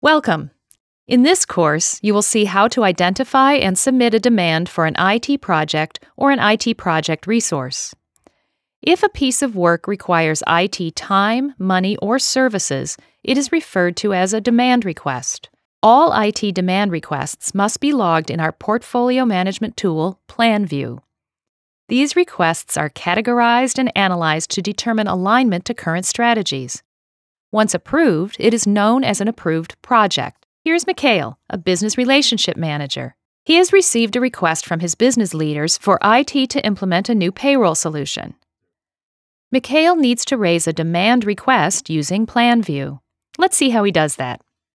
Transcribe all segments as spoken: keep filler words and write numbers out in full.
Welcome! In this course, you will see how to identify and submit a demand for an I T project or an I T project resource. If a piece of work requires I T time, money, or services, it is referred to as a demand request. All I T demand requests must be logged in our portfolio management tool, PlanView. These requests are categorized and analyzed to determine alignment to current strategies. Once approved, it is known as an approved project. Here's Mikhail, a business relationship manager. He has received a request from his business leaders for I T to implement a new payroll solution. Mikhail needs to raise a demand request using PlanView. Let's see how he does that.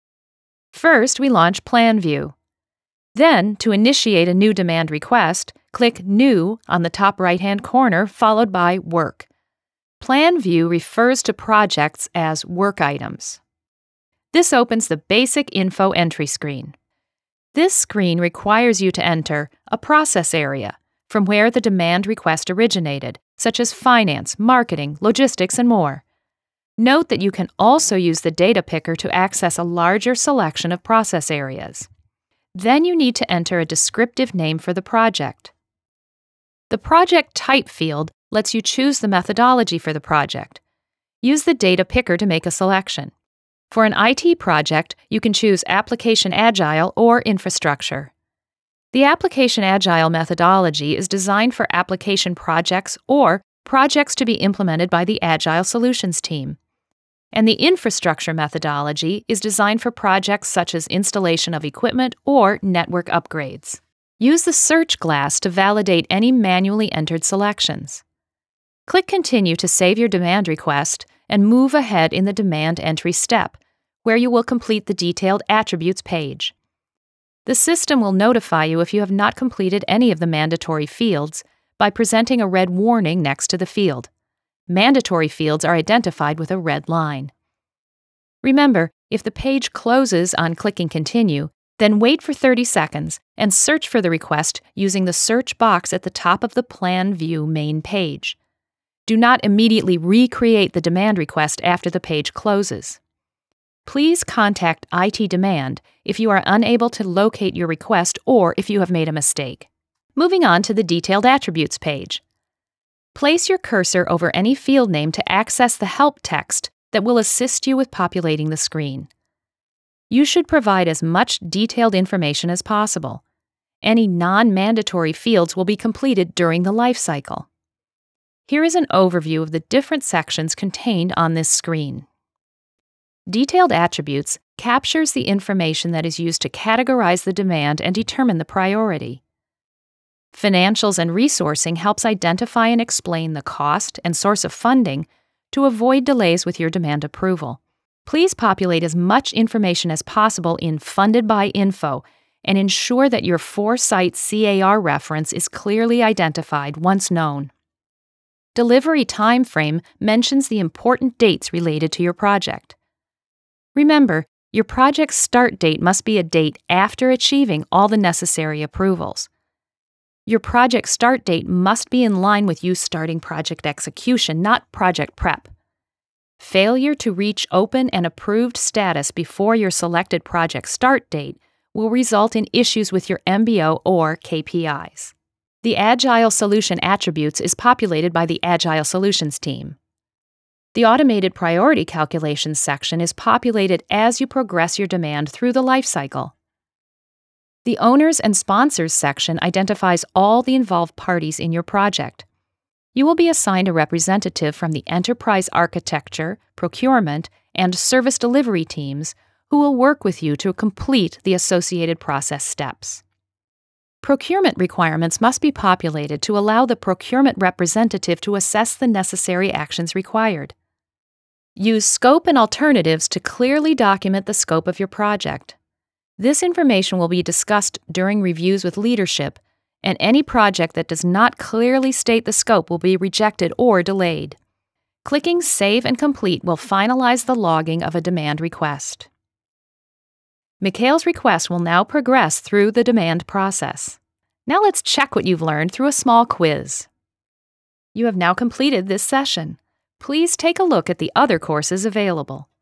First, we launch PlanView. Then, to initiate a new demand request, click New on the top right-hand corner, followed by Work. PlanView refers to projects as work items. This opens the basic info entry screen. This screen requires you to enter a process area from where the demand request originated, such as finance, marketing, logistics, and more. Note that you can also use the data picker to access a larger selection of process areas. Then you need to enter a descriptive name for the project. The Project Type field lets you choose the methodology for the project. Use the data picker to make a selection. For an I T project, you can choose Application Agile or Infrastructure. The Application Agile methodology is designed for application projects or projects to be implemented by the Agile Solutions team. And the Infrastructure methodology is designed for projects such as installation of equipment or network upgrades. Use the search glass to validate any manually entered selections. Click Continue to save your demand request and move ahead in the demand entry step, where you will complete the detailed attributes page. The system will notify you if you have not completed any of the mandatory fields by presenting a red warning next to the field. Mandatory fields are identified with a red line. Remember, if the page closes on clicking Continue, then wait for thirty seconds and search for the request using the search box at the top of the PlanView main page. Do not immediately recreate the demand request after the page closes. Please contact I T Demand if you are unable to locate your request or if you have made a mistake. Moving on to the Detailed Attributes page. Place your cursor over any field name to access the help text that will assist you with populating the screen. You should provide as much detailed information as possible. Any non-mandatory fields will be completed during the life cycle. Here is an overview of the different sections contained on this screen. Detailed Attributes captures the information that is used to categorize the demand and determine the priority. Financials and Resourcing helps identify and explain the cost and source of funding to avoid delays with your demand approval. Please populate as much information as possible in Funded by Info and ensure that your four-site C A R reference is clearly identified once known. Delivery Time Frame mentions the important dates related to your project. Remember, your project's start date must be a date after achieving all the necessary approvals. Your project start date must be in line with you starting project execution, not project prep. Failure to reach open and approved status before your selected project start date will result in issues with your M B O or K P Is. The Agile Solution Attributes is populated by the Agile Solutions team. The Automated Priority Calculations section is populated as you progress your demand through the life cycle. The Owners and Sponsors section identifies all the involved parties in your project. You will be assigned a representative from the Enterprise Architecture, Procurement, and Service Delivery teams who will work with you to complete the associated process steps. Procurement requirements must be populated to allow the procurement representative to assess the necessary actions required. Use Scope and Alternatives to clearly document the scope of your project. This information will be discussed during reviews with leadership, and any project that does not clearly state the scope will be rejected or delayed. Clicking Save and Complete will finalize the logging of a demand request. Mikhail's request will now progress through the demand process. Now let's check what you've learned through a small quiz. You have now completed this session. Please take a look at the other courses available.